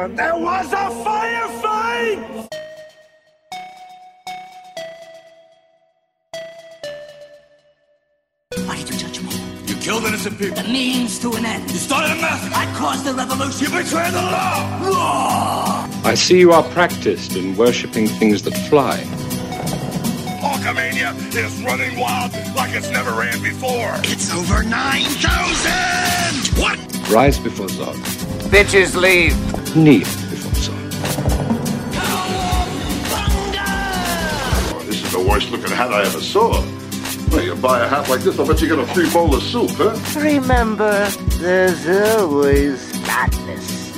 There was a firefight! Why did you touch me? You killed innocent people. The means to an end. You started a massacre. I caused the revolution. You betrayed the law. I see you are practiced in worshipping things that fly. Hulkamania is running wild like it's never ran before. It's over 9,000! What? Rise before Zod. Bitches leave. Kneel before Zod. Oh, this is the worst looking hat I ever saw. Well, you buy a hat like this, I bet you get a free bowl of soup, huh? Remember, there's always madness.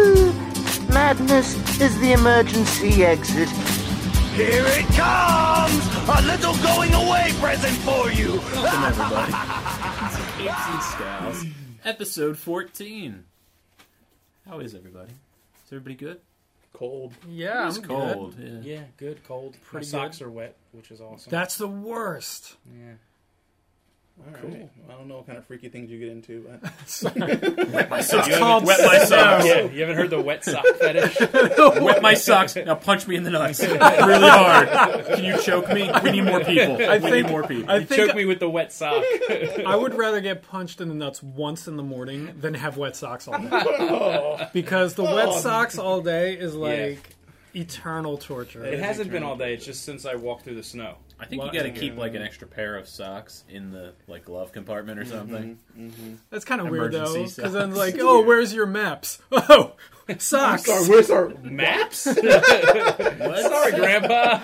Madness is the emergency exit. Here it comes! A little going away present for you! Welcome, everybody. It's Capes and Scowls, episode 14. How is everybody? Is everybody good? Cold. Yeah, It's I'm cold. good. Yeah. Yeah, good, cold. Pretty My socks good. are wet, which is awesome. That's the worst. Yeah. All right. I don't know what kind of freaky things you get into, but Wet my socks. called Wet my socks. yeah, you haven't heard the wet sock fetish? Wet my socks. Now punch me in the nuts really hard. Can you choke me? We need more people. We need more people. I think Choke me with the wet sock. I would rather get punched in the nuts once in the morning than have wet socks all day. Because the wet socks all day is like eternal torture. It hasn't been all day. It's just since I walked through the snow. I think you got to keep like an extra pair of socks in the like glove compartment or something. That's kind of weird though, Emergency because then socks. like, oh, where's your maps? Oh, socks. Where's our maps? Sorry, Grandpa.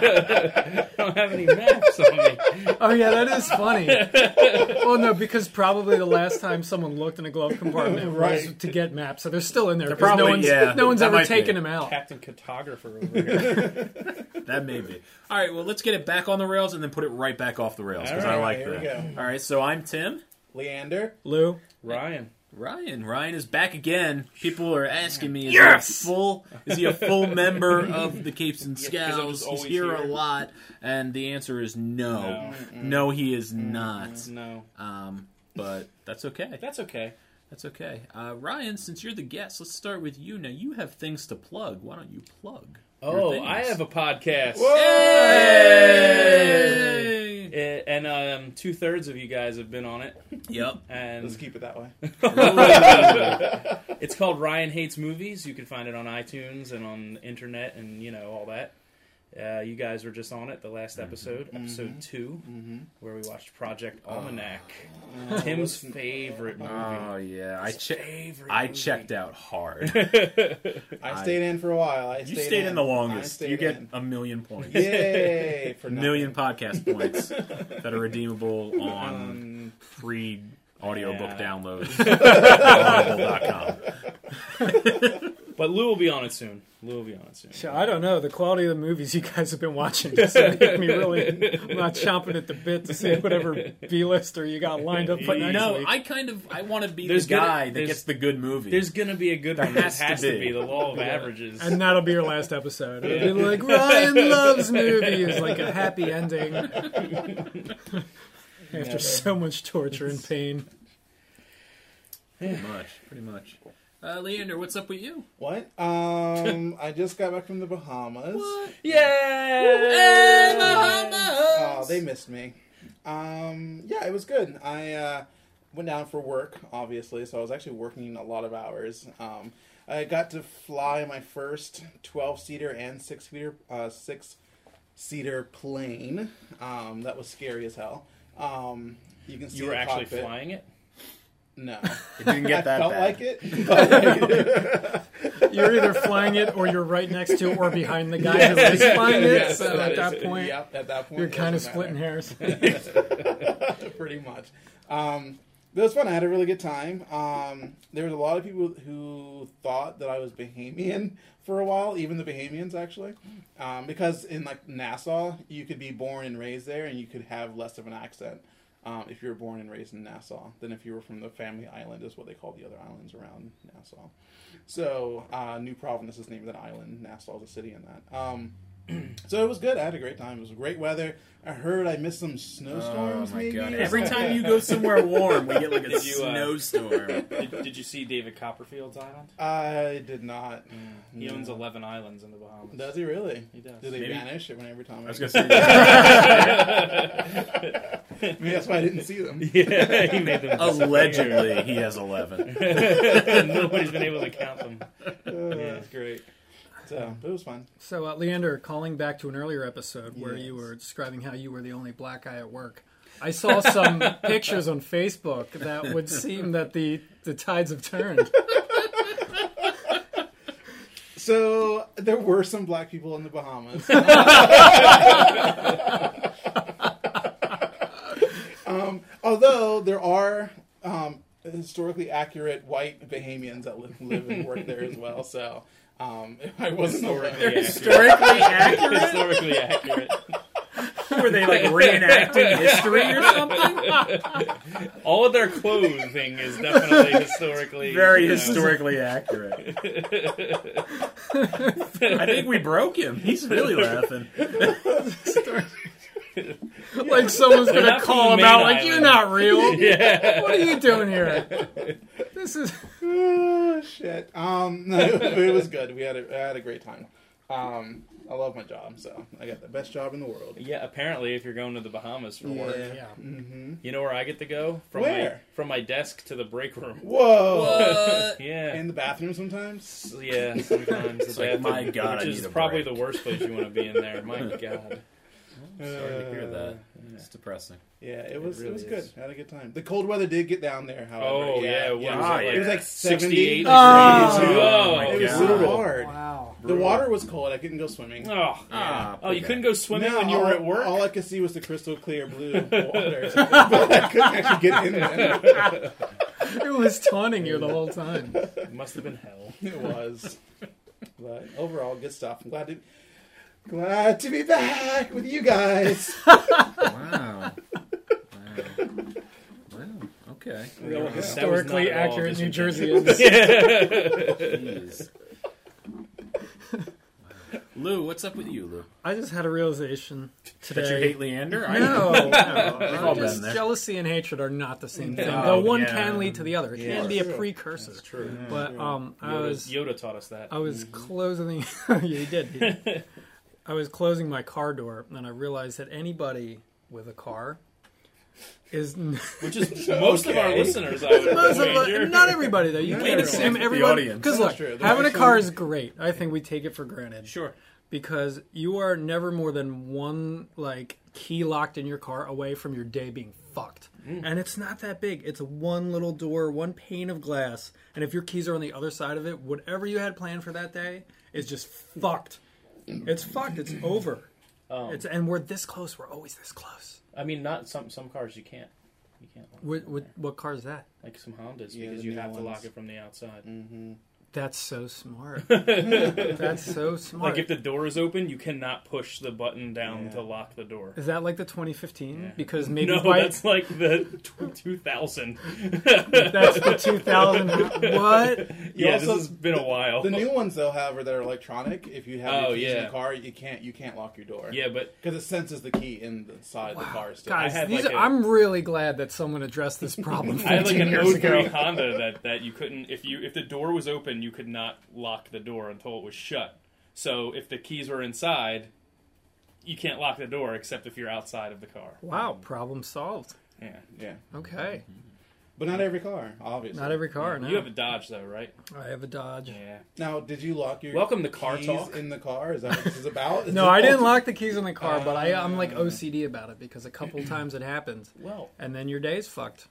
I don't have any maps on me. Oh yeah, that is funny. Well, no, because probably the last time someone looked in a glove compartment was to get maps, so they're still in there. 'cause probably- no one's that ever might be. taken them out. Captain Cartographer over here. That may be. All right, well, let's get it back on the rails and then put it right back off the rails because I All like right, here we that. go. All right, so I'm Tim. Leander. Lou, Ryan. Ryan is back again. People are asking me, is he a full member of the Capes and 'cause I'm Scowls? just He's always here a here. lot, and the answer is no. No, he is not. No. But that's okay. That's okay. That's okay. Ryan, since you're the guest, let's start with you. Now, you have things to plug. Why don't you plug? Oh, things? I have a podcast. Hey! And 2/3 of you guys have been on it. Yep. And Let's keep it that way. it's called Ryan Hates Movies. You can find it on iTunes and on the internet and, all that. You guys were just on it, the last episode, episode 2, where we watched Project Almanac. Tim's favorite movie. Oh, yeah. I checked out hard. I stayed in for a while. You stayed in the I longest. stayed You get in. 1,000,000 points. Yay! For A million podcast points that are redeemable on free audiobook downloads. Audible.com. But Lou will be on it soon. so I don't know. The quality of the movies you guys have been watching just make me really. I'm not chomping at the bit to see whatever B-lister you got lined up for next No, week. I want to be There's the guy gonna- that gets the good movie. There's going to be a good one. It has has to to be. be. The law of averages. And that'll be your last episode. It'll be like, Ryan loves movies, like a happy ending. After so much torture and pain. Pretty much. Leander, what's up with you? What? I just got back from the Bahamas. Yay! Oh, they missed me. Yeah, it was good. I went down for work, obviously, so I was actually working a lot of hours. I got to fly my first 12-seater and 6-seater plane. That was scary as hell. You can see You were the actually cockpit. flying it? No. It didn't get that Felt bad. like it. You're either flying it or you're right next to or behind the guy who is flying it. Yes, So at that is- point, yep, at that point, you're it kind of doesn't splitting matter. hairs. Pretty much. But it was fun. I had a really good time. There was a lot of people who thought that I was Bahamian for a while, even the Bahamians actually, because in like Nassau, you could be born and raised there, and you could have less of an accent if you were born and raised in Nassau than if you were from the Family Island, is what they call the other islands around Nassau. So New Providence is named an island. Nassau is a city in that. So it was good. I had a great time. It was great weather. I heard I missed some snowstorms. Oh my maybe god! or Every something. time you go somewhere warm, we get like a Did you, snowstorm. Did you see David Copperfield's island? I did not. He No. owns 11 islands in the Bahamas. Does he really? He does. Do they Maybe- vanish every time? I was gonna say. Maybe that's why I didn't see them. Yeah, he made them. Allegedly, he has 11. Nobody's been able to count them. That's great. So, but it was fun. So, Leander, calling back to an earlier episode where you were describing how you were the only black guy at work, I saw some pictures on Facebook that would seem that the tides have turned. So there were some black people in the Bahamas. Although there are historically accurate white Bahamians that live and work there as well. So I wasn't aware. Historically accurate? Historically accurate. Were they like reenacting history or something? All of their clothing is definitely historically Very historically accurate. I think we broke him. He's really laughing. Like someone's going to not call from him out, Main like, you're Island. not real. Yeah. What are you doing here? This is... Oh, shit. No, it was good. I had a great time. I love my job, so I got the best job in the world. Yeah, apparently if you're going to the Bahamas for work, Yeah. you know where I get to go? From Where? From my desk to the break room. Whoa! Yeah. In the bathroom sometimes? Yeah, sometimes. It's like, my God, which I is need a probably break. the worst place you want to be in there. My God. Sorry to hear that. It's depressing. Yeah, it was really good. is. I had a good time. The cold weather did get down there, however. Oh, yeah. What was yeah. it, It was like 68 70. Oh, It was God. so hard. Wow. The water was cold. I couldn't go swimming. Oh, you couldn't go swimming when you all, were at work? All I could see was the crystal clear blue water. But I couldn't actually get in there. It was taunting you the whole time. It must have been hell. It was. But overall, good stuff. I'm glad to be back with you guys. Wow. Wow. Okay. Historically That was not at all accurate New disingenuous. Jeez. Lou, what's up with you, Lou? I just had a realization today. That you hate Leander? No. We've all been Just there. jealousy and hatred are not the same thing. Oh, The one yeah. can lead to the other. It Yeah, can be a true. precursor. That's true. But Yoda taught us that. I was closing. Yeah, he did. I was closing my car door, and I realized that anybody with a car is Which is most of our listeners, I would most of wager. not everybody though. You can't assume The everyone. audience. Because That's look, true. having a There's car some- is great. I think we take it for granted. Sure. Because you are never more than one key locked in your car away from your day being fucked. And it's not that big. It's one little door, one pane of glass, and if your keys are on the other side of it, whatever you had planned for that day is just fucked. It's fucked. It's over. And we're this close. We're always this close. I mean, not some cars you can't. You can't lock. What car is that? Like some Hondas, Yeah, because the you new have to ones. lock it from the outside. That's so smart. That's so smart. Like if the door is open, you cannot push the button down to lock the door. Is that like the 2015? Yeah. Because maybe No, that's like the 2000. that's the 2000. What? Yeah, also- this has been a while. The new ones, though, however, that are electronic, if you have Oh, your keys in yeah. the car, you can't lock your door. Yeah, but Because it senses the key in the side of the car still. Guys, I had these like are, I'm really glad that someone addressed this problem I had like 15 an years 03 ago. Honda that you couldn't if the door was open, you could not lock the door until it was shut. So if the keys were inside, you can't lock the door except if you're outside of the car. Wow, problem solved. Yeah. Yeah. Okay. But not every car, obviously. Not every car, no. You have a Dodge though, right? I have a Dodge. Yeah. Now, did you lock your Welcome to Car keys Talk. in the car? Is that what this is about? Is No, it I didn't all- lock the keys in the car, but I'm like OCD about it because a couple times it happened, Well, and then your day's fucked.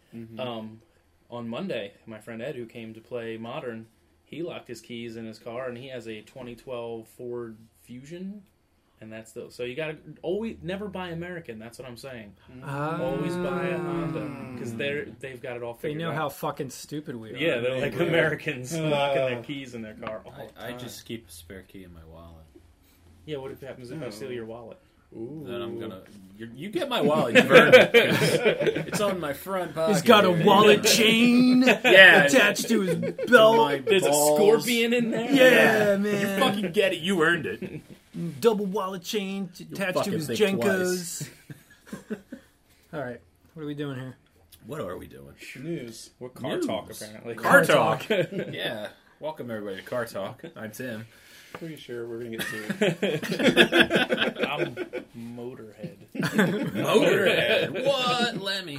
on Monday, my friend Ed, who came to play Modern, he locked his keys in his car, and he has a 2012 Ford Fusion, and that's the so you gotta always never buy American. That's what I'm saying. Always buy a Honda because they've got it all They figured know out. how fucking stupid we are. Yeah, they're like Americans locking their keys in their car all the I time. just keep a spare key in my wallet. Yeah, what happens if I steal your wallet? Then I'm gonna. You get my wallet. You've earned it. 'Cause it's on my front pocket. He's got a here. wallet chain Yeah, attached to his my belt. There's balls. a scorpion in there. Yeah, You man. fucking get it. You earned it. double wallet chain attached to fucking his think Jenkos. All right, what are we doing here? What are we doing? News. We're car News. talk, apparently. Car Talk. Yeah. Welcome, everybody, to Car Talk. I'm Tim. Pretty sure we're gonna get sued. I'm Motorhead. Motorhead. What? Lemmy.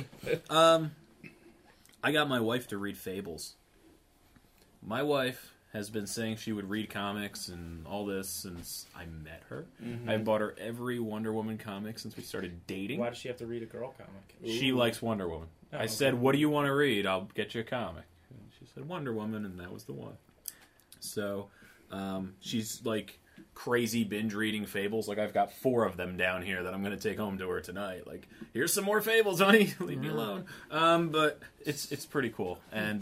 I got my wife to read Fables. My wife has been saying she would read comics and all this since I met her. Mm-hmm. I've bought her every Wonder Woman comic since we started dating. Why does she have to read a girl comic? She likes Wonder Woman. Oh, I okay. said, what do you want to read? I'll get you a comic. And she said, Wonder Woman, and that was the one. So, she's like crazy binge reading Fables. Like, I've got 4 of them down here that I'm going to take home to her tonight. Like, here's some more Fables, honey. Leave me alone. But it's pretty cool. And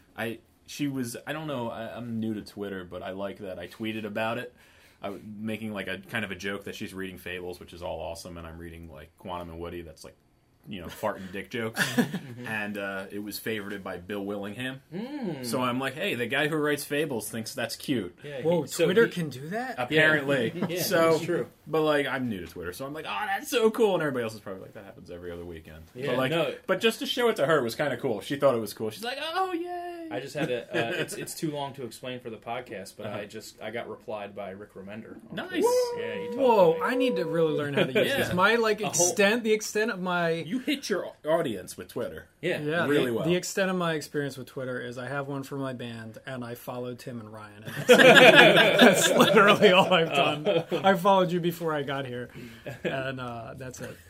I don't know, I'm new to Twitter, but I like that I tweeted about it. I was making like a kind of a joke that she's reading Fables, which is all awesome, and I'm reading like Quantum and Woody, that's like, you know, fart and dick jokes. And it was favorited by Bill Willingham. So I'm like, hey, the guy who writes Fables thinks that's cute. Yeah, Whoa, Twitter can do that? Apparently. Yeah, so that's true. But like, I'm new to Twitter, so I'm like, oh, that's so cool. And everybody else is probably like, that happens every other weekend. Yeah, but like, no. but just to show it to her was kind of cool. She thought it was cool. She's like, oh, yay. I just had it's too long to explain for the podcast, but I got replied by Rick Remender. Nice. Yeah, he talked Whoa, to me. I need to really learn how to use Yeah. this. My like whole- the extent of my You hit your audience with Twitter. Yeah. yeah, really the, well. the extent of my experience with Twitter is I have one for my band, and I follow Tim and Ryan. And that's literally all I've done. I followed you before I got here, and that's it.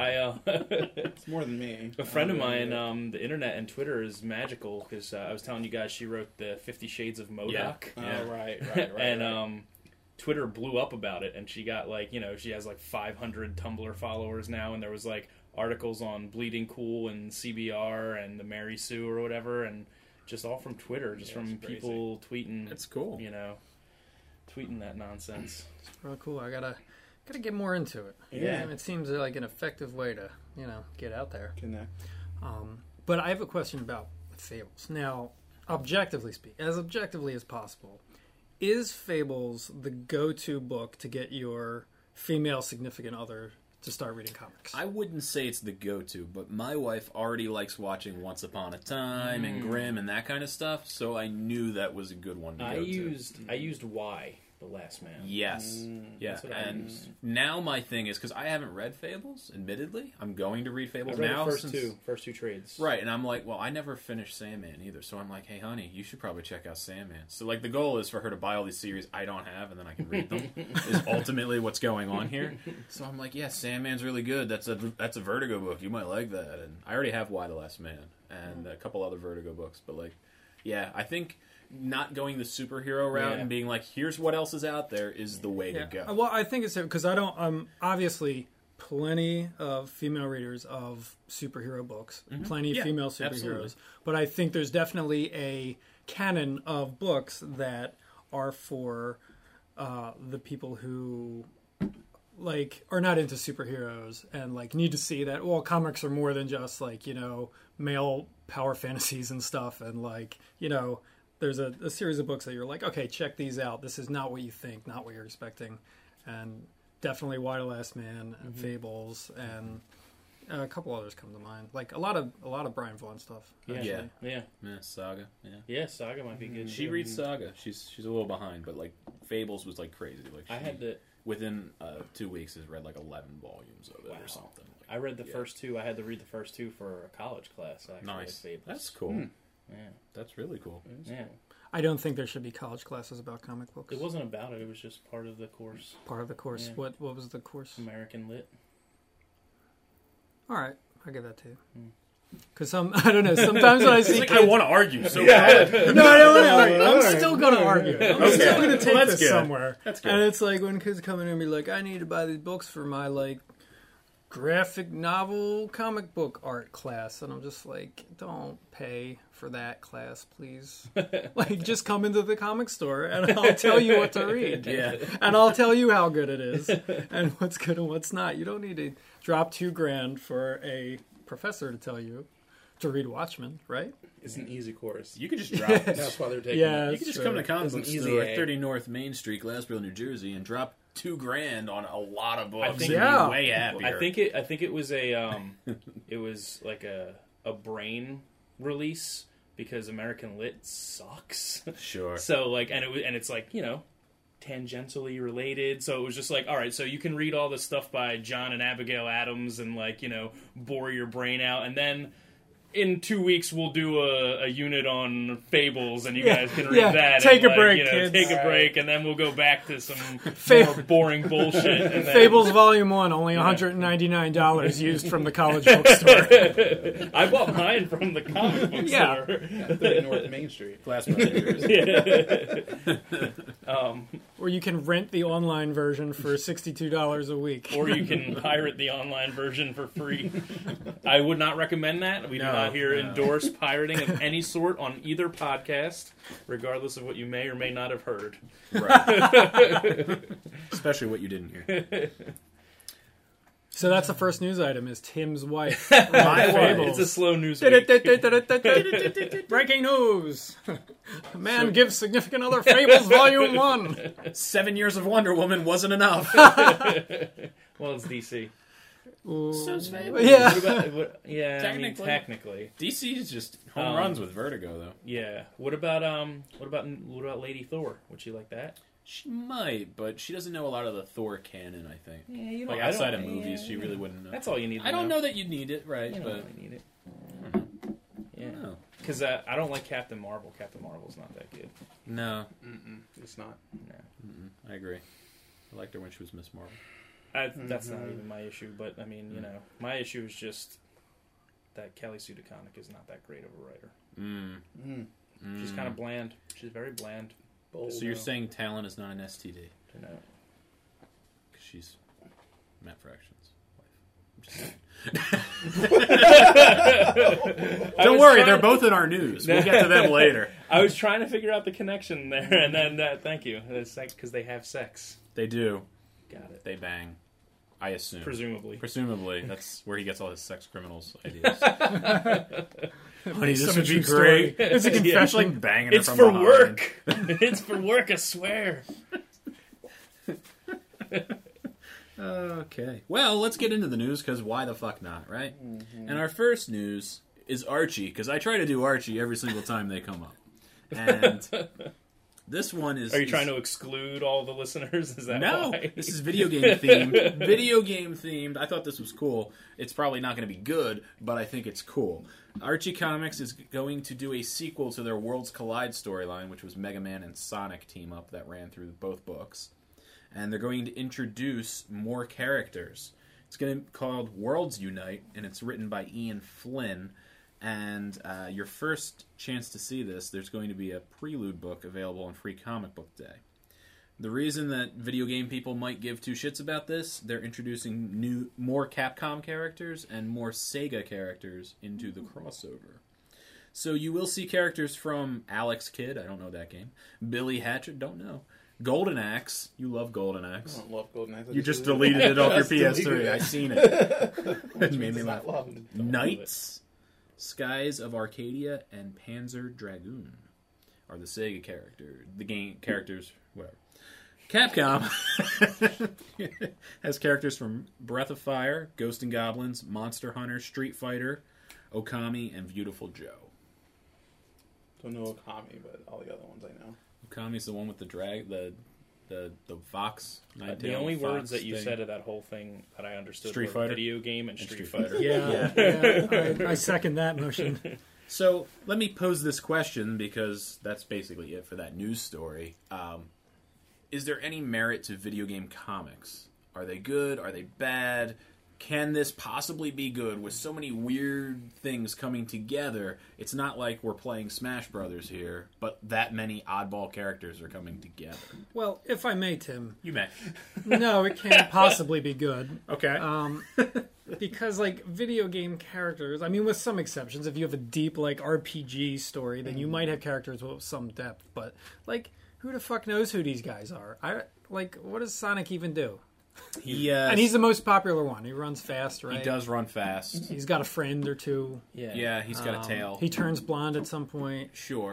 It's more than me. A friend of mine, the internet and Twitter is magical because I was telling you guys she wrote the 50 Shades of MODOK. Yeah. Oh, right. And Twitter blew up about it, and she got like, you know, she has like 500 Tumblr followers now, and there was like articles on Bleeding Cool and CBR and the Mary Sue or whatever, and just all from Twitter, just from it's crazy. people tweeting. That's cool. You know, tweeting that nonsense. It's real cool. I gotta get more into it. Yeah. It seems like an effective way to get out there. Connect. But I have a question about Fables. Now, objectively as objectively as possible, is Fables the go-to book to get your female significant other to start reading comics? I wouldn't say it's the go-to, but my wife already likes watching Once Upon a Time and Grimm and that kind of stuff, so I knew that was a good one to I go used Y, The Last Man. Yes. Yeah. That's what I And used. now my thing is, because I haven't read Fables, admittedly. I'm going to read I Fables read now. the first since- two trades. Right, and I'm like, well, I never finished Sandman either, so I'm like, hey, honey, you should probably check out Sandman. So, like, the goal is for her to buy all these series I don't have, and then I can read them, is ultimately what's going on here. So I'm like, yeah, Sandman's really good. That's a Vertigo book. You might like that. And I already have Y the Last Man, and a couple other Vertigo books, but, like, yeah, I think not going the superhero route Yeah. and being like, here's what else is out there is the way to go. Well, I think it's because I don't. Obviously, plenty of female readers of superhero books, plenty of Yeah, female superheroes. absolutely. But I think there's definitely a canon of books that are for the people who like are not into superheroes and like need to see that. Well, comics are more than just like male power fantasies and stuff, and like there's a series of books that you're like, okay, check these out. This is not what you think, not what you're expecting. And definitely Why the Last Man and Fables and a couple others come to mind. Like a lot of Brian Vaughan stuff. Yeah. actually. Yeah. Yeah, Saga, yeah. Yeah, Saga might be good. She too. reads Saga. She's a little behind, but like Fables was like crazy. Like I had to. within 2 weeks has read like 11 volumes of it or something. Like, I read the first two. I had to read the first two for a college class. Actually, nice. Fables. That's cool. Yeah. That's really cool. Yeah. I don't think there should be college classes about comic books. It wasn't about it. It was just part of the course. part of the course. Yeah. What was the course? American Lit. All right, I'll give that to you. Because I don't know. Sometimes when I see Like, kids, I want to argue so bad. no, I don't want to argue. I'm still going to argue. I'm still going to take Well, that's this good. somewhere. That's good. And it's like when kids come in and be like, I need to buy these books for my like graphic novel comic book art class, and I'm just like, don't pay for that class, please. Like, just come into the comic store and I'll tell you what to read. Yeah. And I'll tell you how good it is and what's good and what's not. You don't need to drop $2,000 for a professor to tell you to read Watchmen, right? It's an easy course. You could just drop. That's why they're taking Yeah, it. You could just come to comic It's an book easy store A. at 30 North Main Street, Glassboro, New Jersey, and drop $2,000 on a lot of books. I think- and Yeah. be way happier. I think it was a it was like a brain release because American Lit sucks. Sure. So like, and it's like, tangentially related. So it was just like, all right, so you can read all this stuff by John and Abigail Adams and like, bore your brain out, and then in 2 weeks we'll do a unit on Fables, and you guys can read that. Take and, a break, kids. kids. Take a break, and then we'll go back to some Fa- more boring bullshit. And then, Fables Volume 1, only $199 used from the college bookstore. I bought mine from the comic book Yeah. store. 30 North Main Street. Glass Brothers. Or you can rent the online version for $62 a week. Or you can pirate the online version for free. I would not recommend that. We do not here endorse pirating of any sort on either podcast, regardless of what you may or may not have heard. Right. Especially what you didn't hear. So that's the first news item, is Tim's wife. My Fables. It's a slow news week. Breaking news! A man gives significant other Fables Volume 1. 7 years of Wonder Woman wasn't enough. Well, it's DC. So's Fables. Yeah. Technically. DC is just home runs with Vertigo, though. Yeah. What about Lady Thor? Would she like that? She might, but she doesn't know a lot of the Thor canon, I think. Yeah, you Like, outside of movies, she really wouldn't know. That's all you need to I don't know that you'd need it, right? You don't But really need it. Yeah. no. Because I don't like Captain Marvel. Captain Marvel's not that good. No, It's not. I agree. I liked her when she was Miss Marvel. That's not even my issue, but I mean, my issue is just that Kelly Sue DeConnick is not that great of a writer. She's kind of bland. She's very bland. So you're saying Talon is not an STD? No. Because she's Matt Fraction's wife. Don't worry, they're both in our news. We'll get to them later. I was trying to figure out the connection there, and then thank you. It's because they have sex. They do. Got it. They bang. I assume. Presumably. That's where he gets all his sex criminals ideas. Honey, this Some would be true story. great. It's a confession. Like banging her It's from for behind. work. It's for work, I swear. Okay. Well, let's get into the news, because why the fuck not, right? And our first news is Archie, because I try to do Archie every single time they come up. And this one is... Are you trying to exclude all the listeners? Is that No, why? this is video game themed. Video game themed. I thought this was cool. It's probably not going to be good, but I think it's cool. Archie Comics is going to do a sequel to their Worlds Collide storyline, which was Mega Man and Sonic team up that ran through both books. And they're going to introduce more characters. It's going to be called Worlds Unite, and it's written by Ian Flynn. And your first chance to see this, there's going to be a prelude book available on Free Comic Book Day. The reason that video game people might give two shits about this, they're introducing more Capcom characters and more Sega characters into the crossover. So you will see characters from Alex Kidd, I don't know that game, Billy Hatchet, don't know, Golden Axe, you love Golden Axe. I don't love Golden Axe. You just deleted it off your PS3, I seen it. It made me laugh. Knights, Skies of Arcadia, and Panzer Dragoon are the Sega characters, whatever. Capcom has characters from Breath of Fire, Ghost and Goblins, Monster Hunter, Street Fighter, Okami, and Beautiful Joe. Don't know Okami, but all the other ones I know. Okami's the one with the the Fox. The only words that you said of that whole thing that I understood Street were Fighter? video game and Street Fighter. Yeah. I second that motion. So let me pose this question, because that's basically it for that news story. Is there any merit to video game comics? Are they good? Are they bad? Can this possibly be good with so many weird things coming together? It's not like we're playing Smash Brothers here, but that many oddball characters are coming together. Well, if I may, Tim. You may. No, it can't possibly be good. Okay. Because, like, video game characters, I mean, with some exceptions, if you have a deep, like, RPG story, then you might have characters with some depth. But, like, who the fuck knows who these guys are? What does Sonic even do? And he's the most popular one. He runs fast, right? He does run fast. He's got a friend or two. Yeah, he's got a tail. He turns blonde at some point. Sure.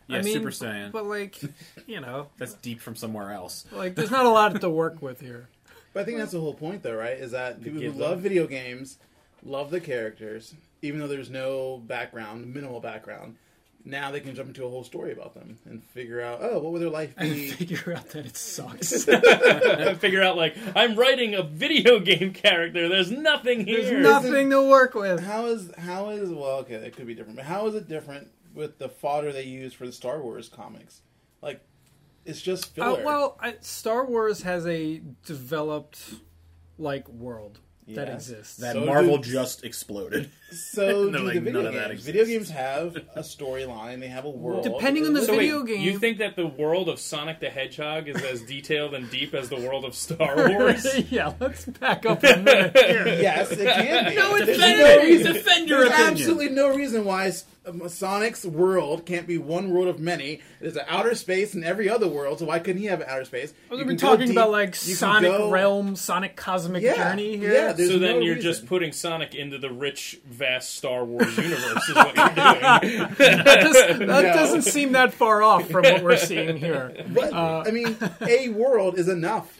Yeah, I mean, Super Saiyan. But like, you know, That's deep from somewhere else. like there's not a lot to work with here. But I think that's the whole point, though, right? Is that people who give love them- video games love the characters, even though there's no background, minimal background. Now they can jump into a whole story about them and figure out, oh, what would their life And be? figure out that it sucks. Figure out like I'm writing a video game character. There's nothing here. There's nothing to work with. How is well, okay, that could be different. But how is it different with the fodder they use for the Star Wars comics? Like, it's just filler. Star Wars has a developed like world that Yes. exists. That So Marvel do- just exploded. So They're do like, the video none of that games. exists. Video games have a storyline. They have a world. Depending on the So wait, video game. you think that the world of Sonic the Hedgehog is as detailed and deep as the world of Star Wars? Yeah, let's back up a minute. Yes, it can be. No, it's There's not. no reason. Defend your There's opinion. absolutely no reason why Sonic's world can't be one world of many. There's an outer space in every other world, so why couldn't he have an outer space? We've You been can go talking deep, about like you can Sonic go- Realm, Sonic Cosmic Yeah, Journey here. yeah, there's So then no you're reason. just putting Sonic into the rich, vast Star Wars universe is what you're doing. that No. doesn't seem that far off from what we're seeing here. But, I mean, a world is enough.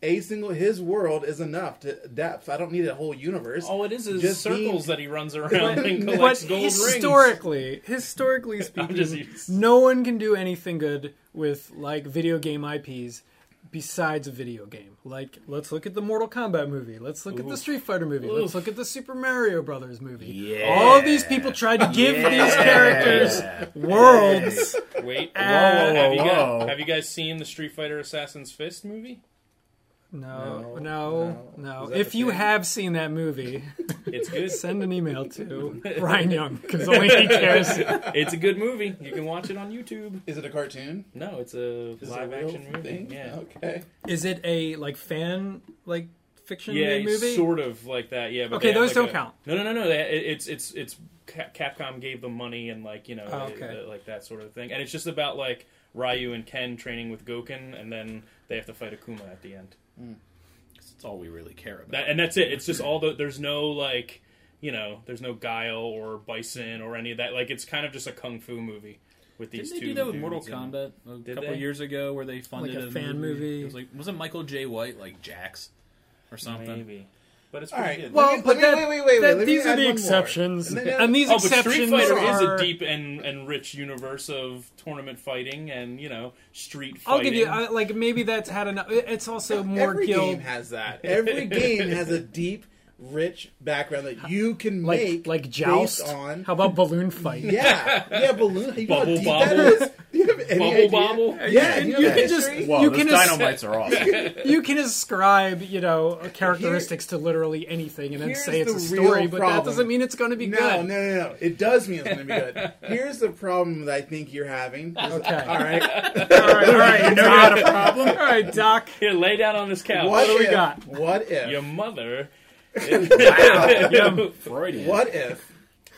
His world is enough to depth. I don't need a whole universe. All it is Just circles that he runs around and But collects gold rings. historically just speaking, used- no one can do anything good with like video game IPs besides a video game. Like, let's look at the Mortal Kombat movie. Let's look at the Street Fighter movie. Let's look at the Super Mario Brothers movie. Yeah. All of these people tried to give these characters worlds. Wait, whoa. have you guys seen the Street Fighter Assassin's Fist movie? No. Is that If the you thing? have seen that movie, It's good. send an email to Ryan Young because only he cares. It's a good movie. You can watch it on YouTube. Is it a cartoon? No, it's a Is it live a real action movie. thing? Yeah. Okay. Is it a like fan like fiction Yeah, movie? sort of like that. Yeah, but Okay, they have, those don't count. No. It's Capcom gave them money and like like that sort of thing, and it's just about like Ryu and Ken training with Gouken, and then they have to fight Akuma at the end. That's all we really care about. And that's it. It's just all there's no like there's no Guile or Bison or any of that. Like it's kind of just a kung fu movie with these Didn't two. they do that with dudes Mortal and- Kombat a Did couple they? years ago, where they funded Like a fan movie? It was like, wasn't Michael J. White like Jax or something? Maybe, but it's All pretty right. good. Well, Let but me- that, wait. that- Let me these are add the one more. exceptions, And then- and these Oh, but exceptions Street Fighter are. is a deep and rich universe of tournament fighting and street fighting. I'll give you like maybe that's had enough. It's also more Every guild. game has that. Every game has a deep, rich background that you can make like Joust. based on. How about balloon fight? Yeah, balloon. You know how Bubble deep Bobble. that is? Do you have any Bubble idea? Bobble? Yeah, You know can that just- history? Whoa, You those can dynamites are awesome. You can ascribe, characteristics to literally anything and then Here's say it's a the story, real but problem. that doesn't mean it's going to be No, good. no. It does mean it's going to be good. Here's the problem that I think you're having. Okay. All right. All right. You know you had a problem. All right, Doc. Here, lay down on this couch. What do we if, got? What if? Your mother. Freudian. What if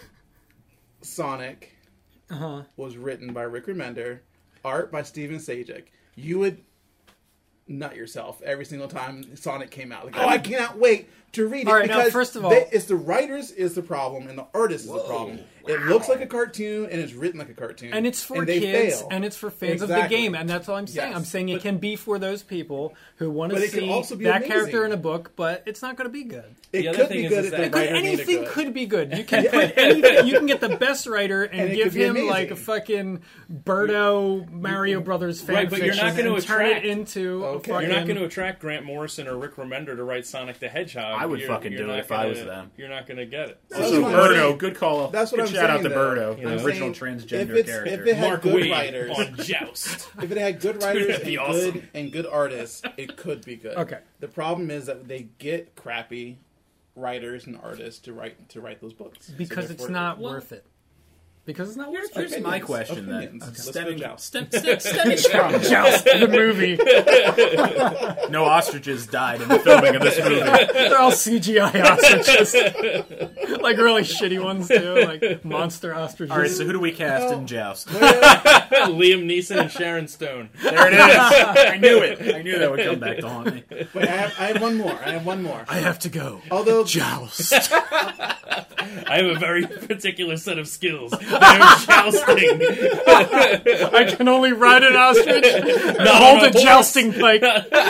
Sonic Uh-huh. was written by Rick Remender, art by Steven Sajak? You would nut yourself every single time Sonic came out. Like, I cannot wait to read it. All right, now, because first of all- it's the writers is the problem and the artist is the problem. It looks like a cartoon and it's written like a cartoon. And it's for they kids, fail. and it's for fans of Exactly. the game, and that's all I'm saying. Yes. I'm saying it can be for those people who want But to it could see also be that amazing. character in a book, but it's not going to be good. It The other could thing be is good is if that- the Because writer made it anything good. could be good. You can put anything. You can get the best writer and, And it give could be him amazing. like a fucking Birdo Mario Brothers fan Right, but you're fiction not gonna and turn attract- it into Okay. a fucking. You're not going to attract Grant Morrison or Rick Remender to write Sonic the Hedgehog. I would You're- fucking you're do it not if I was gonna- them. You're not going to get it. That's Also, what I'm Birdo, saying. good call. That's what good I'm shout out saying, to though. Birdo, I'm the original saying, transgender if character. it had Mark good Wade writers, on Joust. if it had good writers That'd be awesome. and good artists, it could be good. Okay. The problem is that they get crappy writers and artists to write those books because So it's therefore- not worth it. Because it's not worth Here's it. my Opinions. question then. Opinions. Let's go Stemming Joust. from Joust, the movie. no ostriches died in the filming of this movie. They're all CGI ostriches. Like really shitty ones too, like monster ostriches. All right, so who do we cast in Joust? Liam Neeson and Sharon Stone. There it is. I knew it. I knew that would come back to haunt me. Wait, I have one more. I have to go. Although Joust. I have a very particular set of skills. They're jousting. I can only ride an ostrich and hold a jousting pike.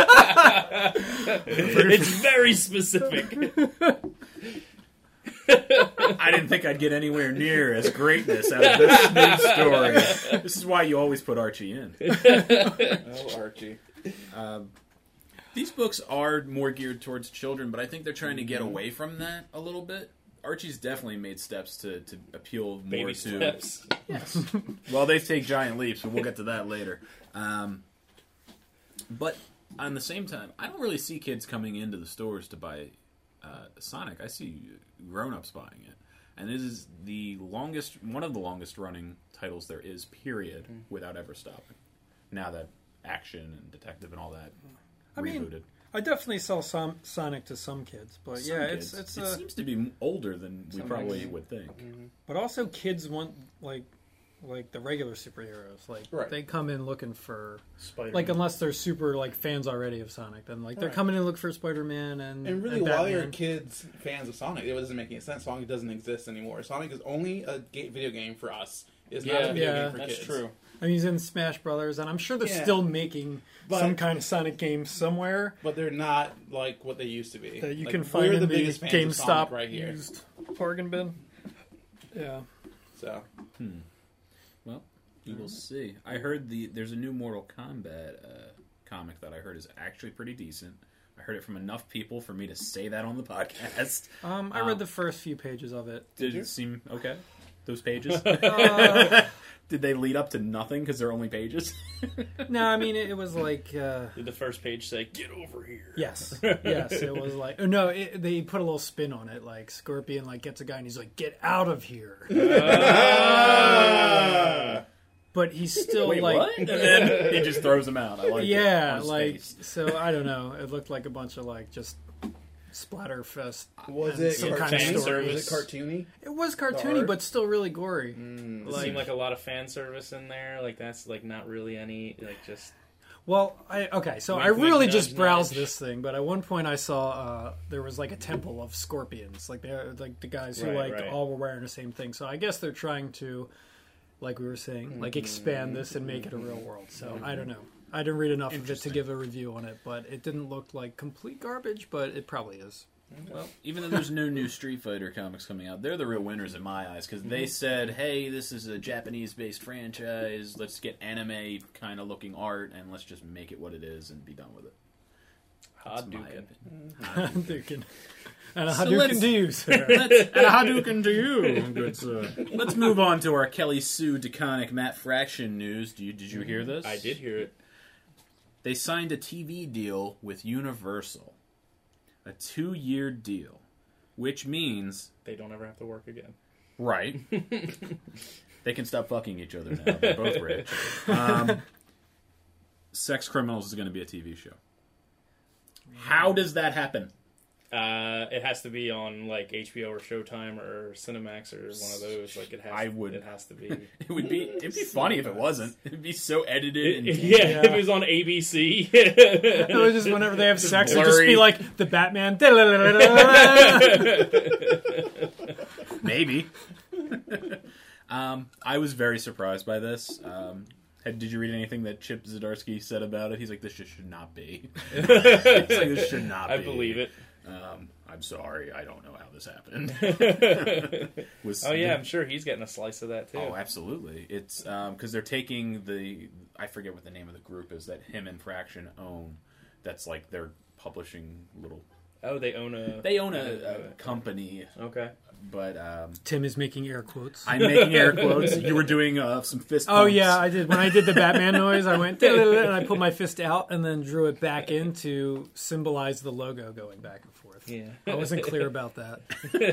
It's very specific. I didn't think I'd get anywhere near as greatness out of this new story. This is why you always put Archie in. oh, Archie. These books are more geared towards children, but I think they're trying to get away from that a little bit. Archie's definitely made steps to appeal more Baby to... steps. Yes. Well, they take giant leaps, but we'll get to that later. But on the same time, I don't really see kids coming into the stores to buy Sonic. I see grown-ups buying it. And it is one of the longest running titles there is, period, without ever stopping. Now that action and detective and all that rebooted. I definitely sell Sonic to some kids, but Some kids. it's it seems to be older than we probably would think. But also kids want like the regular superheroes. Like they come in looking for Spider-Man. like unless they're super like fans already of Sonic, then they're coming in to look for Spider-Man and really, and why are Batman. kids fans of Sonic? It doesn't make any sense. Sonic doesn't exist anymore. Sonic is only a video game for us. It's not a video game for that's kids. true. I mean, he's in Smash Brothers, and I'm sure they're still making some kind of Sonic game somewhere But they're not like what they used to be. that you Like, can find we're in the the biggest fans of Sonic GameStop right here. used bargain bin. Yeah. So Well, you will see. I heard there's a new Mortal Kombat comic that I heard is actually pretty decent. I heard it from enough people for me to say that on the podcast. I read the first few pages of it. Did it seem okay? Those pages? Did they lead up to nothing because they're only pages? No, I mean it was like Did the first page say, "Get over here"? yes, it was like no, they put a little spin on it. Like Scorpion like gets a guy and he's like, "Get out of here," but he's still Wait, like, what? And then he just throws them out. I like it. yeah, On his like face. so. I don't know. It looked like a bunch of like just splatterfest. was and it some kind of fan story. service? Was it cartoony? It was cartoony, art? but still really gory. It seemed like a lot of fan service in there. Like that's like not really any like just. Well, I Wink, really wink, just nudge, browsed nudge. this thing, but at one point I saw there was like a temple of scorpions, like they're like the guys who Right. all were wearing the same thing. So I guess they're trying to, like we were saying, like expand this and make it a real world. So I don't know. I didn't read enough of it to give a review on it, but it didn't look like complete garbage, but it probably is. Well, even though there's no new Street Fighter comics coming out, they're the real winners in my eyes because they said, "Hey, this is a Japanese-based franchise. Let's get anime kind of looking art and let's just make it what it is and be done with it." That's my opinion. Hadouken. And a So Hadouken let's- to you, sir. And a Hadouken to you, good sir. Let's move on to our Kelly Sue DeConnick Matt Fraction news. Did you hear this? I did hear it. They signed a TV deal with Universal. A 2-year deal. Which means... They don't ever have to work again. Right. They can stop fucking each other now. They're both rich. Sex Criminals is going to be a TV show. How does that happen? It has to be on like HBO or Showtime or Cinemax or one of those. Like it has. It has to be. It'd be funny if it wasn't. It'd be so edited and Yeah, if it was on ABC. It was just whenever they have sex, it'd just be blurry. like the Batman. Maybe. I was very surprised by this. Did you read anything that Chip Zdarsky said about it? He's like, this just should not be. He's like, this should not be. I believe it. I'm sorry, I don't know how this happened. Oh yeah, I'm sure he's getting a slice of that too. Oh, absolutely. It's because they're taking I forget what the name of the group is that him and Fraction own. That's like their publishing little. Oh, they own a company. Okay. But Tim is making air quotes. I'm making air quotes. You were doing some fist Oh bumps. yeah, I did. When I did the Batman noise, I went and I put my fist out and then drew it back in to symbolize the logo going back and forth. Yeah, I wasn't clear about that.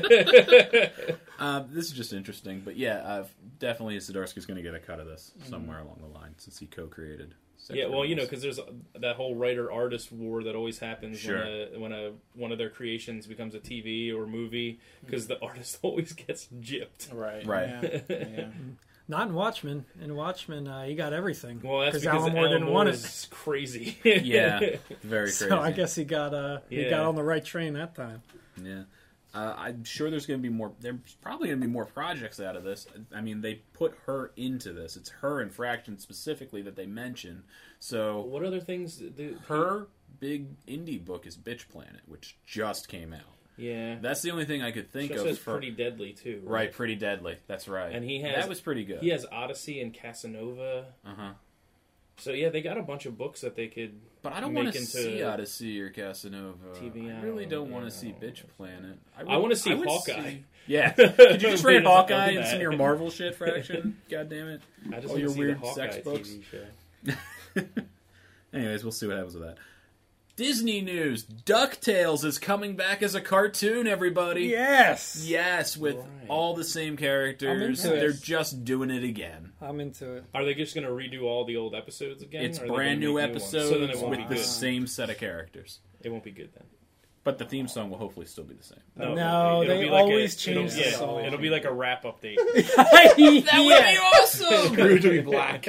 This is just interesting, but yeah, definitely Zdarsky's going to get a cut of this somewhere along the line since he co-created Yeah, well, because there's that whole writer-artist war that always happens when one of their creations becomes a TV or movie, because the artist always gets gypped. Right. Right. Not in Watchmen. In Watchmen, he got everything. Well, that's because Alan Moore didn't Moore want is crazy. Yeah, very crazy. So I guess he got on the right train that time. Yeah. I'm sure there's going to be more. There's probably going to be more projects out of this. I mean, they put her into this. It's her and Fraction specifically that they mention. So What other things? her big indie book is Bitch Planet, which just came out. Yeah. That's the only thing I could think Just of. says Pretty Deadly, too. Right, Pretty Deadly. That's right. And he has... That was pretty good. He has Odyssey and Casanova. Uh-huh. So, yeah, they got a bunch of books that they could But I don't want to see Odyssey or Casanova. TV, I really don't want to see Bitch Planet. I want to see Hawkeye. Yeah. Could you just We read just Hawkeye own and that. some of your Marvel shit, Fraction? God damn it. I just All want your to see weird the Hawkeye sex books. TV show. Anyways, we'll see what happens with that. Disney news. DuckTales is coming back as a cartoon, everybody. Yes. Yes, with Right. all the same I'm characters. into it. They're just doing it again. I'm into it. Are they just going to redo all the old episodes again? It's or are they brand gonna new make ones? episodes So then it won't with be the good. same set of characters. It won't be good then. But the theme song will hopefully still be the same. No, it'll they be like always change the it'll, song. it'll be like a rap update. That would be awesome! Scrooge will be black.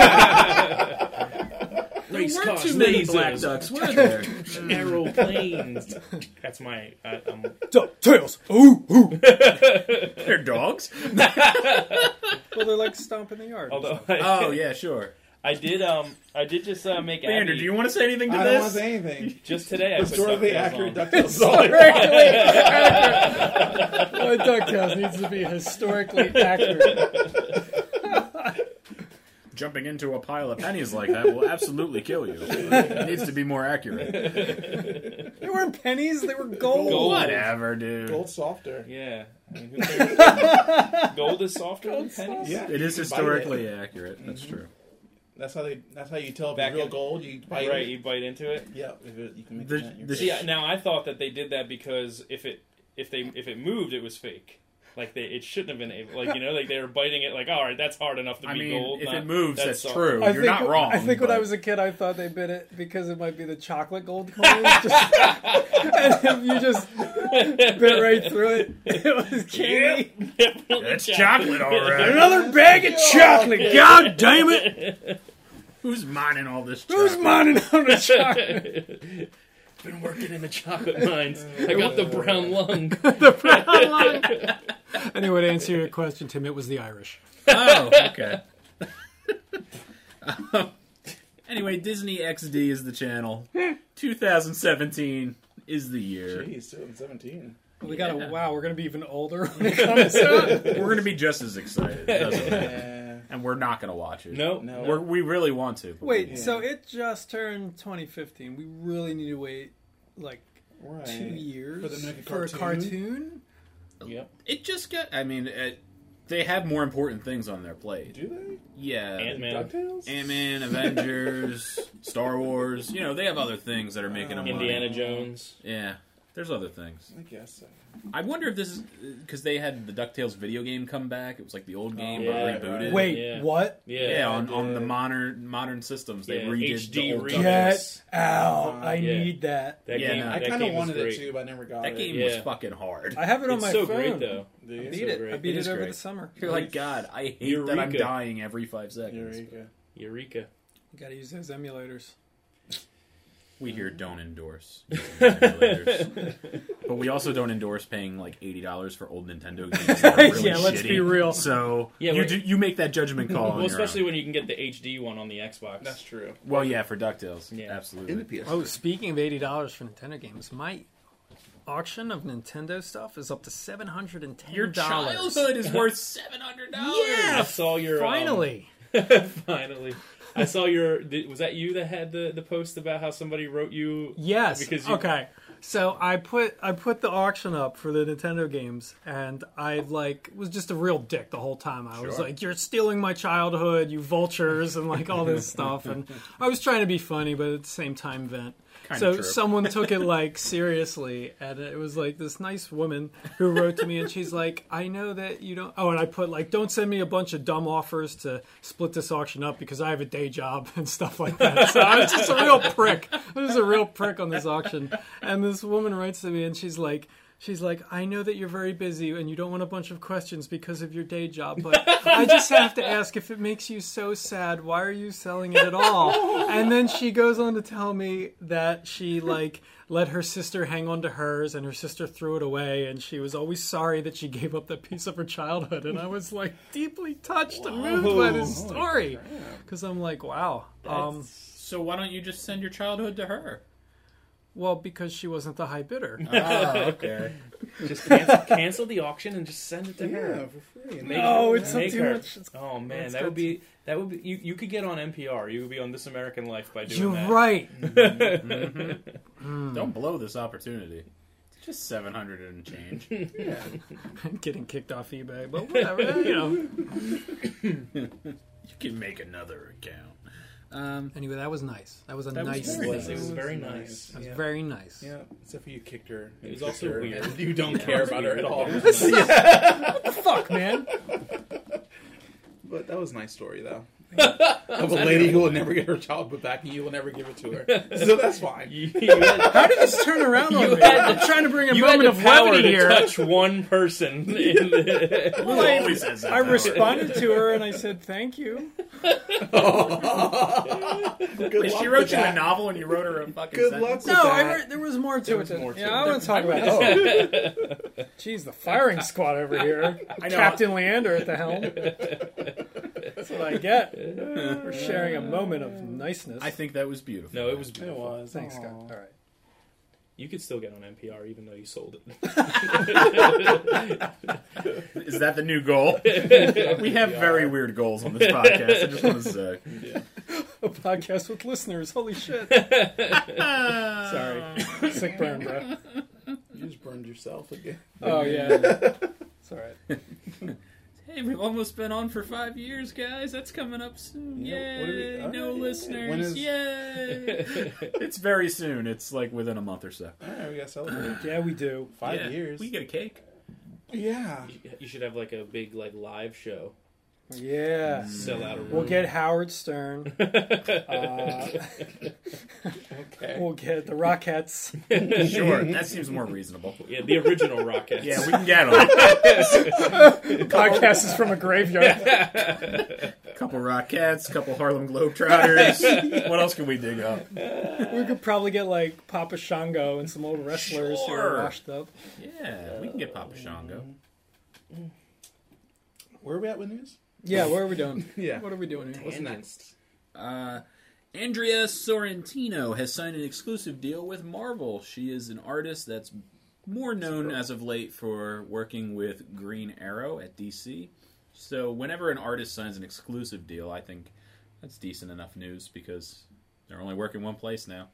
There weren't too many black ducks, were there? Aeroplanes. That's my... DuckTales. Ooh, ooh. They're dogs? Well, they're like stomping the yard. Although Oh, yeah, sure. I did just make Andrew, Abby... do you want to say anything to I this? don't want to say anything. Just today I put Historically DuckTales accurate on. DuckTales song. DuckTales needs to be historically accurate. Jumping into a pile of pennies like that will absolutely kill you. It needs to be more accurate. They weren't pennies, they were gold. Gold. Whatever, dude. Gold softer. Yeah. I mean, who cares? Gold is softer than pennies? Yeah. It is You can bite historically accurate. That's true. That's how you tell if Back it's real in- gold. You bite Right, it. you bite into it. Yeah, you can make The- it. the- See, now I thought that they did that because if it moved, it was fake. Like it shouldn't have been able, like they were biting it. Like, all right, that's hard enough to I be mean, gold. if Not- it moves, that's soft. true. I You're think, not wrong. I think when I but- was a kid, I thought they bit it because it might be the chocolate gold coins. And if you just bit right through it, it was candy. That's chocolate, all right. Another bag of chocolate. God damn it! Who's mining all this chocolate? Who's mining on the chocolate? Been working in the chocolate mines. I got the brown lung. Anyway, to answer your question, Tim, it was the Irish. Oh, okay. Anyway, Disney XD is the channel. 2017 is the year. Jeez, 2017. We got to, wow, we're going to be even older when it comes out. We're going to be just as excited, doesn't it? Yeah. And we're not going to watch it. No. We really want to. but Wait, we won't. so it just turned 2015. We really need to wait like Right. 2 years For them to make a for a cartoon? cartoon? Yep. It just got. I mean, they have more important things on their plate. Do they? Yeah. Ant-Man. DuckTales? Ant-Man, Avengers, Star Wars. You know, they have other things that are making them money. Indiana Jones. Yeah. There's other things. I guess so. I wonder if this is because they had the DuckTales video game come back. It was like the old game, yeah, but rebooted. right. Wait, Yeah. what? Yeah, on did. the modern systems, they Yeah, redid HD the old remake. DuckTales. Get out. I Yeah. need that. That Yeah, game. no. I that kind of game was wanted it great. too, but I never got That it. game Yeah. was fucking hard. I have it on It's my so phone. great though. Do you? I It's beat so it. great. I beat It it is over great. the summer. You're like, God, I hate that I'm Eureka. dying every 5 seconds. Eureka. Eureka. You gotta use those emulators. We here don't endorse using emulators. But we also don't endorse paying like $80 for old Nintendo games that are really Yeah, let's shitty. be real. So Yeah, you, right. you make that judgment call. Well, especially when you can get the HD one on the Xbox. That's true. well, yeah, for DuckTales, Yeah. absolutely. Oh, speaking of $80 for Nintendo games, my auction of Nintendo stuff is up to $710. Your childhood is worth $700. I saw your Finally. finally. I saw your. Was that you that had the post about how somebody wrote you? Yes. Because you- Okay. So I put the auction up for the Nintendo games, and I was just a real dick the whole time. I was like, "You're stealing my childhood, you vultures," and like all this stuff. And I was trying to be funny, but at the same time vent. So true. someone took it like seriously, and it was like this nice woman who wrote to me, and she's like, "I know that you don't." Oh, and I put like, "Don't send me a bunch of dumb offers to split this auction up because I have a day day job and stuff like that. So I was just a real prick. I was a real prick on this auction. And this woman writes to me and she's like, I know that you're very busy and you don't want a bunch of questions because of your day job, but I just have to ask, if it makes you so sad, why are you selling it at all? And then she goes on to tell me that she let her sister hang on to hers and her sister threw it away, and she was always sorry that she gave up that piece of her childhood. And I was deeply touched and moved by this story, because I'm like, wow. So why don't you just send your childhood to her? Well, because she wasn't the high bidder. Oh, okay. Just cancel the auction and just send it to her for free. No, it's not too much. Oh man, that would be. You could get on NPR. You would be on This American Life by doing You're that. right. Don't blow this opportunity. It's just $700 and change. Yeah. Getting kicked off eBay, but whatever, you know. You can make another account. Anyway, that was nice. That was a That was nice very thing. nice. It was very nice. That was very nice. Yeah, except for you kicked her. It was also weird. You don't care about her at all. What the fuck, man? But that was a nice story, though. Of a lady who will never get her child put back, and you will never give it to her. So that's fine. How did this turn around on me? I'm trying to bring a moment of levity here. Touch one person. I responded to her and I said thank you. She wrote you a novel and you wrote her a fucking Good sentence? luck with No, that. there was more to it. more to Yeah, it. I want to talk about that. Jeez, the firing squad over here. Captain Leander at the helm. That's what I get for sharing a moment of niceness. I think that was beautiful. No, it was It beautiful. was. Thanks, Aw. Scott. All right. You could still get on NPR even though you sold it. Is that the new goal? We have very weird goals on this podcast. I just want to say. A podcast with listeners. Holy shit. Sorry. Sick burn, bro. You just burned yourself again. Oh, yeah. It's all right. Hey, we've almost been on for 5 years, guys. That's coming up soon. Yeah, what do we- Yay! all No right. listeners. When is- Yay! It's very soon. It's within a month or so. All right, we got to celebrate. Yeah, we do. 5 Yeah. years. We get a cake. Yeah. You should have a big live show. Yeah. Sell out a room. We'll get Howard Stern. Okay. We'll get the Rockettes. Sure, that seems more reasonable. Yeah, the original Rockets. Yeah, we can get them. Podcast is from a graveyard. Couple Rockettes, couple Harlem Globetrotters. What else can we dig up? We could probably get Papa Shango and some old wrestlers who Sure. are washed up. Yeah, we can get Papa Shango. Where are we at with news? Yeah, what are we doing? Yeah. What are we doing here? What's next? Andrea Sorrentino has signed an exclusive deal with Marvel. She is an artist that's more known as of late for working with Green Arrow at DC. So whenever an artist signs an exclusive deal, I think that's decent enough news because they're only working one place now.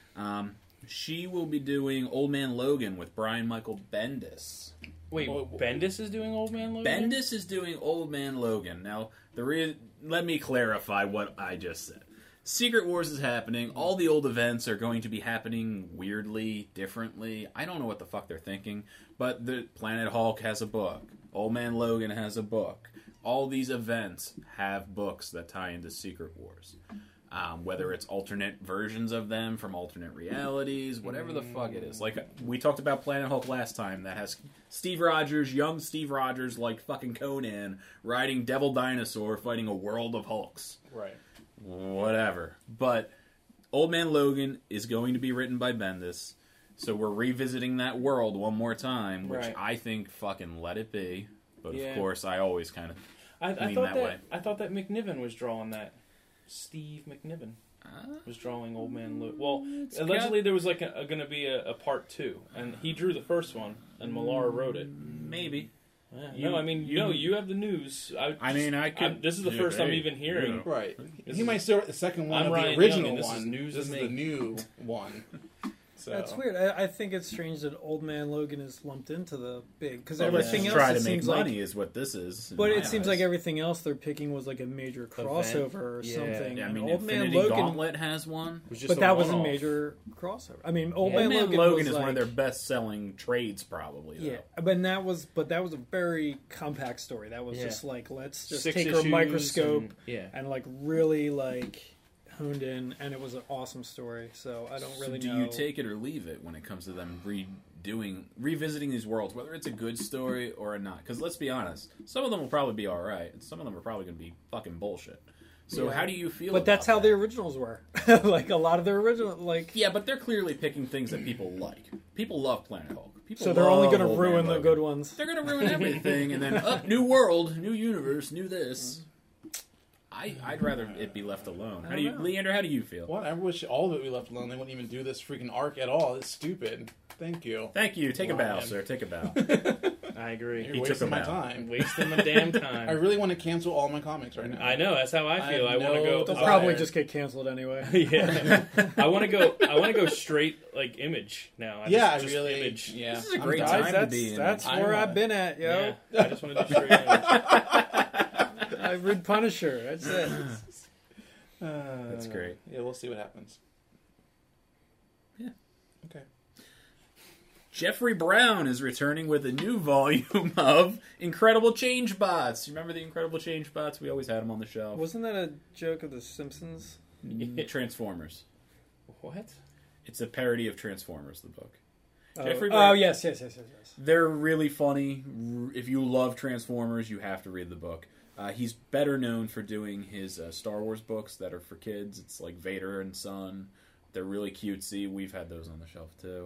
She will be doing Old Man Logan with Brian Michael Bendis. Wait, Bendis is doing Old Man Logan? Bendis is doing Old Man Logan. Now, let me clarify what I just said. Secret Wars is happening. All the old events are going to be happening weirdly, differently. I don't know what the fuck they're thinking, but the Planet Hulk has a book. Old Man Logan has a book. All these events have books that tie into Secret Wars. Whether it's alternate versions of them from alternate realities, whatever the fuck it is. Like, we talked about Planet Hulk last time, that has Steve Rogers, young Steve Rogers, like fucking Conan, riding Devil Dinosaur, fighting a world of Hulks. Right. Whatever. But Old Man Logan is going to be written by Bendis, so we're revisiting that world one more time, which Right. I think fucking let it be. But Yeah. of course, I always kind of I lean thought that way. I thought that McNiven was drawing that. Steve McNiven was drawing Old Man Logan. Well, allegedly there was going to be a part 2, and he drew the first one, and Millar wrote it. Maybe. Yeah. You have the news. This is the first I'm even hearing. Yeah. Right. He might start the second one I'm of Ryan the original Young, and this one. is news This to is me. the new one. So That's weird. I think it's strange that Old Man Logan is lumped into the big because Well, everything else try it to make seems money like. is what this is. in But my it seems eyes. like everything else they're picking was like a major crossover or Yeah. something. Yeah, I And mean, Old Man Infinity Logan, Gauntlet has one. It was just but that was a one-off. major crossover. I mean, Old Old Man Man Logan, Logan was is one of like- their best-selling trades, probably. Though. Yeah, but that was a very compact story. That was Yeah. just like let's just 6 take our issues microscope and like really like honed in, and it was an awesome story. So I don't really so do know. you take it or leave it when it comes to them revisiting these worlds, whether it's a good story or not? Because let's be honest, some of them will probably be all right, and some of them are probably going to be fucking bullshit. So Yeah. how do you feel? But that's how about the that? originals were. Like a lot of the original, like Yeah, but they're clearly picking things that people like. People love Planet Hulk. People so they're only love going to Old Man ruin the Logan. good ones. They're going to ruin everything, and then new world, new universe, new this. I'd rather it be left alone. How do you, Leander? How do you feel? What? I wish all of it be left alone. They wouldn't even do this freaking arc at all. It's stupid. Thank you. Thank you. Take a bow, Lion. sir. Take a bow. I agree. You're He took wasting them my out. time. Wasting my damn I time. really want to cancel all my comics right now. I know. That's how I feel. I have want to no go. They'll desire. probably just get canceled anyway. Yeah, I want to go. I want to go straight like Image now. Yeah, just I really. Image. Yeah, This is a I'm great down. time to be in. That's I where want- I've been at, yo. Yeah, I just want to do straight Image. I read Punisher. That's it. That's great. Yeah, we'll see what happens. Yeah. Okay. Jeffrey Brown is returning with a new volume of Incredible Change Bots. You remember the Incredible Change Bots? We always had them on the shelf. Wasn't that a joke of The Simpsons? Transformers. What? It's a parody of Transformers, the book. Oh, Jeffrey Brown. oh yes. They're really funny. If you love Transformers, you have to read the book. He's better known for doing his Star Wars books that are for kids. It's like Vader and Son. They're really cutesy. We've had those on the shelf too.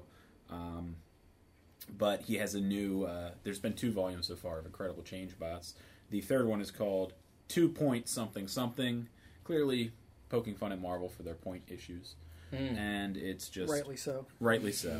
But he has a new... there's been 2 volumes so far of Incredible Change Bots. The third one is called 2 Point Something Something. Clearly poking fun at Marvel for their point issues. And it's just... Rightly so. Rightly so.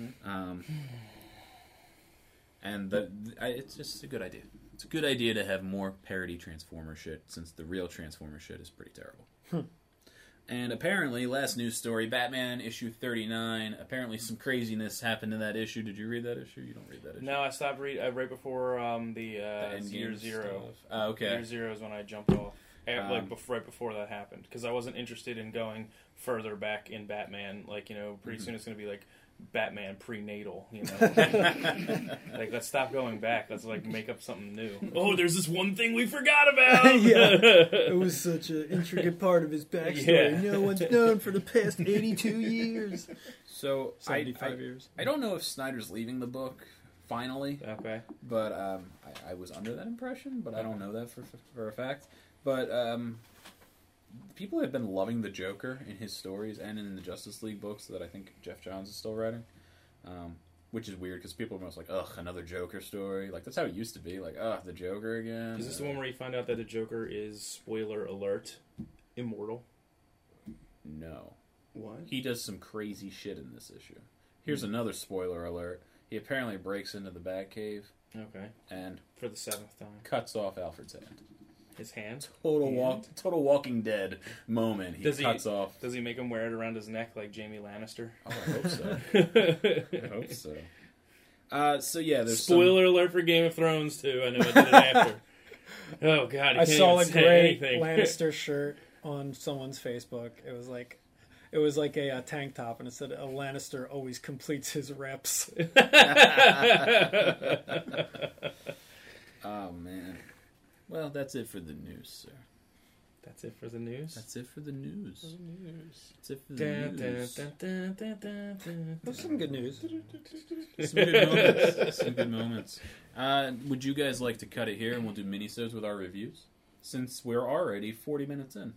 And it's just a good idea. It's a good idea to have more parody Transformer shit, since the real Transformer shit is pretty terrible. And apparently, last news story, Batman issue 39. Apparently, some craziness happened in that issue. Did you read that issue? You don't read that issue. No, I stopped reading right before the Endgame Year Zero. stuff. Okay. Year Zero is when I jumped off. Right before that happened, because I wasn't interested in going further back in Batman. Like, pretty soon it's going to be like Batman prenatal. Like, let's stop going back. Let's like make up something new. Oh, there's this one thing we forgot about. Yeah. It was such an intricate part of his backstory. Yeah. No one's known for the past 82 years. So, 75 years. I don't know if Snyder's leaving the book, finally. Okay. But I was under that impression, but I don't know that for a fact. But people have been loving the Joker in his stories and in the Justice League books that I think Jeff Johns is still writing, which is weird because people are most like, ugh, another Joker story. Like, that's how it used to be. Like, ugh, the Joker again. Is this the one where you find out that the Joker is, spoiler alert, immortal? No. What? He does some crazy shit in this issue. Here's another spoiler alert. He apparently breaks into the Batcave Okay. and For the 7th time. cuts off Alfred's hand. His hand? Total Walking Dead moment. He Does he- cuts off. Does he make him wear it around his neck like Jamie Lannister? Oh, I hope so. I hope so. So yeah, there's Spoiler alert for Game of Thrones too. I know I did it after. Oh god, I saw a even say gray anything. Lannister shirt on someone's Facebook. It was like a tank top, and it said, "A Lannister always completes his reps." Oh man. Well, that's it for the news, sir. That's it for the news. That's it for the news. That's it for the news. That's some good news. Some good moments. Some good moments. Would you guys like to cut it here and we'll do minisodes with our reviews? Since we're already 40 minutes in.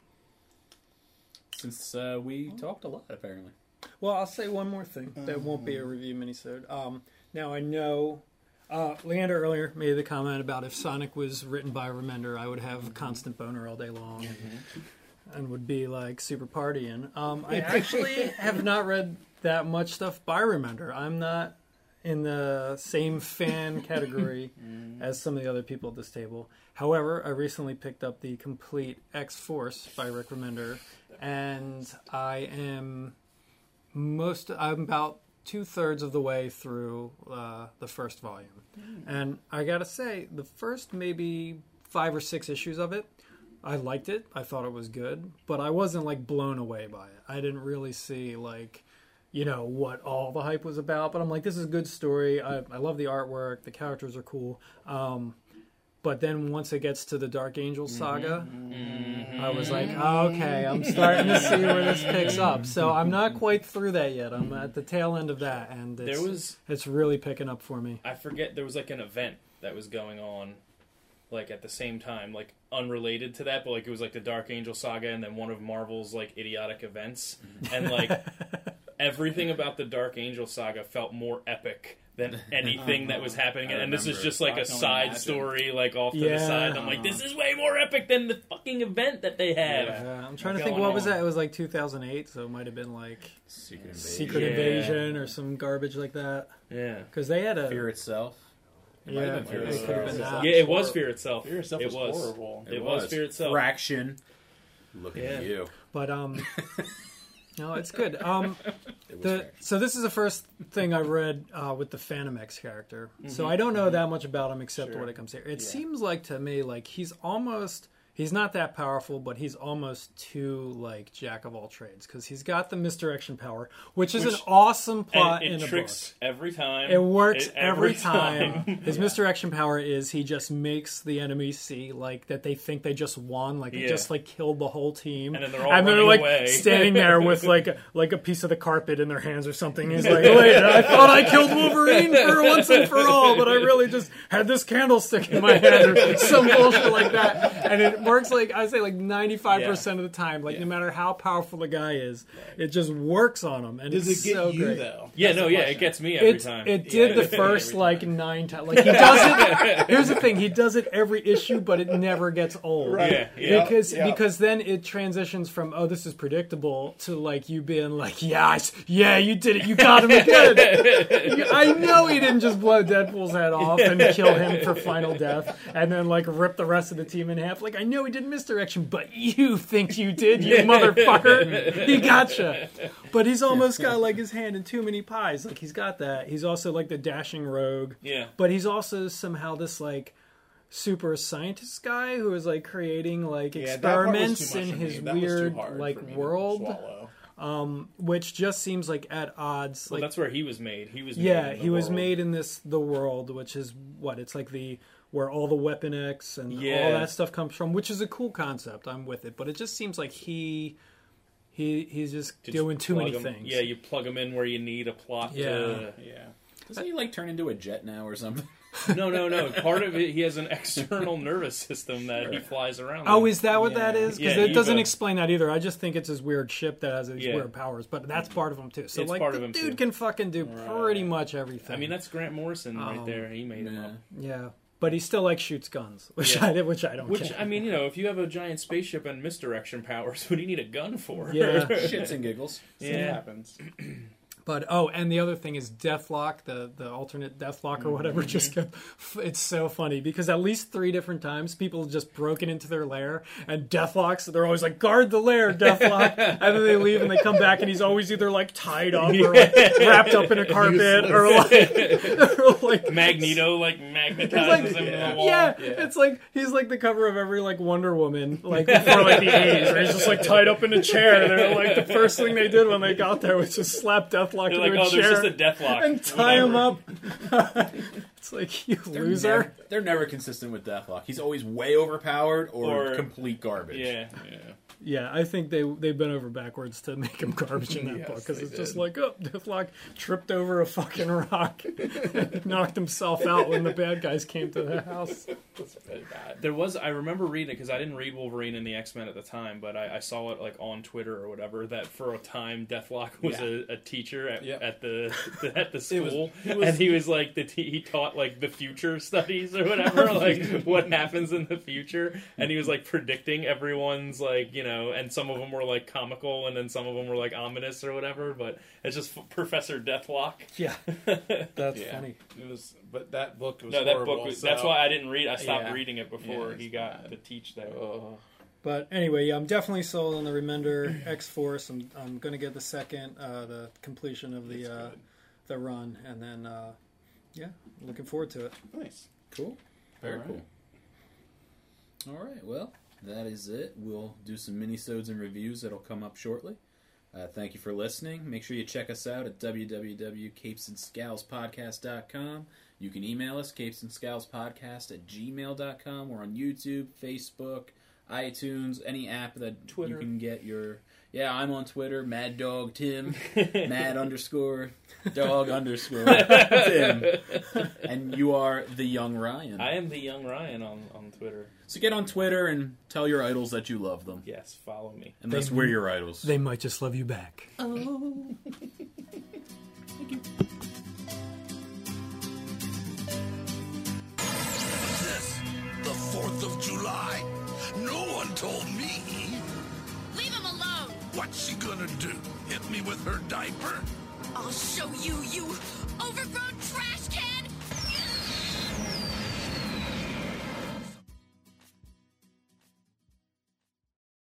Since we talked a lot, apparently. Well, I'll say one more thing. That won't be a review minisode. Now I know Leander earlier made the comment about if Sonic was written by Remender, I would have a constant boner all day long and would be like super partying. I actually have not read that much stuff by Remender. I'm not in the same fan category as some of the other people at this table. However, I recently picked up the complete X-Force by Rick Remender, and I am I'm about 2/3 of the way through the first volume, and I gotta say, the first maybe 5 or 6 issues of it, I liked it. I thought it was good, but I wasn't like blown away by it. I didn't really see like, what all the hype was about. But I'm like, this is a good story. I love the artwork. The characters are cool. But then once it gets to the Dark Angel saga, I was like, oh, okay, I'm starting to see where this picks up. So I'm not quite through that yet. I'm at the tail end of that, and it's really picking up for me. I forget, there was like an event that was going on like at the same time, like unrelated to that, but like it was like the Dark Angel saga and then one of Marvel's like idiotic events. And like everything about the Dark Angel saga felt more epic than anything that was happening. And this is just like a side story, like off to the side. I'm like, this is way more epic than the fucking event that they have. Yeah. I'm trying to think, what was that? It was like 2008, so it might have been like Secret Invasion or some garbage like that. Yeah. Because they had a... Fear Itself. It could have been that. Yeah, it was Fear Itself. Fear Itself was horrible. It was Fear Itself. Fraction. Looking at you. But, no, it's good. So this is the first thing I read with the Phantom X character. So I don't know that much about him except what it comes here. It seems like to me like he's not that powerful, but he's almost too like jack of all trades because he's got the misdirection power, which is an awesome plot in a book. It tricks every time. It works every time. His misdirection power is he just makes the enemy see like that they think they just won, like it just like killed the whole team, and then they're all like away. Standing there with like a piece of the carpet in their hands or something. He's like, wait, I thought I killed Wolverine for once and for all, but I really just had this candlestick in my hand or some bullshit like that, and it works like I say like 95% of the time. Like no matter how powerful the guy is, it just works on him. And does it's it get so you great. though? Yeah, it gets me every time. It did the first like 9 times. Like he does it. Here's the thing: he does it every issue, but it never gets old. Right. Because then it transitions from this is predictable to like you being like you did it, you got him again. I know he didn't just blow Deadpool's head off and kill him for final death, and then like rip the rest of the team in half. Like I know he did misdirection, but you think you did, you motherfucker. He gotcha. But he's almost got like his hand in too many pies. Like he's got that. He's also like the dashing rogue. Yeah. But he's also somehow this like super scientist guy who is like creating like experiments in his weird like world. Which just seems like at odds. Well, that's where he was made. He was made in the world, which is what it's like where all the Weapon X and all that stuff comes from, which is a cool concept. I'm with it, but it just seems like he's just doing too many things. Yeah, you plug him in where you need a plot. Yeah. Doesn't he like turn into a jet now or something? No. Part of it, he has an external nervous system that he flies around. Oh, is that what that is? Because it doesn't Eva. explain that either. I just think it's his weird ship that has these weird powers, but that's part of him too. So It's like part the of him, dude too. can fucking do pretty much everything. I mean, that's Grant Morrison right there. He made him up. Yeah. But he still like shoots guns, which I don't care. I mean, if you have a giant spaceship and misdirection powers, what do you need a gun for? Yeah. Shits and giggles. It happens. But and the other thing is Deathlock, the alternate Deathlock or whatever. Just it's so funny because at least 3 different times people just broken into their lair and Deathlock's. They're always like, guard the lair, Deathlock, and then they leave and they come back and he's always either like tied up or like, wrapped up in a carpet or like Magneto like magnetizes him to the wall. Yeah, it's like he's like the cover of every like Wonder Woman like before like the 80s, where he's just like tied up in a chair. And they're like the first thing they did when they got there was just slap Deathlock. They're like, there's just a Deathlock. And tie him up. It's like, you loser. They're never consistent with Deathlock. He's always way overpowered or complete garbage. Yeah, I think they've been over backwards to make him garbage in that book. Because it's just like, Deathlock tripped over a fucking rock. Knocked himself out when the bad guys came to the house. That's very bad. I remember reading it because I didn't read Wolverine and the X-Men at the time, but I saw it like on Twitter or whatever that for a time Deathlock was a teacher at the school, and he was like he taught like the future studies or whatever, like what happens in the future, and he was like predicting everyone's like and some of them were like comical and then some of them were like ominous or whatever, but it's just Professor Deathlock. Yeah, that's funny. It was, but that book was that horrible. book was, that's why I didn't read. I stopped reading it before he got to teach that. But anyway, yeah, I'm definitely sold on the Remender X-Force. I'm going to get the second, the completion of the run, and then looking forward to it. Nice. Cool. Very All cool. All right, well, that is it. We'll do some minisodes and reviews that'll come up shortly. Thank you for listening. Make sure you check us out at www.capesandscowlspodcast.com. You can email us, capesandscowlspodcast@gmail.com. We're on YouTube, Facebook, iTunes, any app that Twitter. you can get your... Yeah, I'm on Twitter, Mad Dog Tim, Mad_Dog_ Tim. And you are the Young Ryan. I am the Young Ryan on Twitter. So get on Twitter and tell your idols that you love them. Yes, follow me. Unless we're your idols. They might just love you back. This, the 4th of July? No one told me. Leave him alone! What's she gonna do? Hit me with her diaper? I'll show you, you overgrown trash can!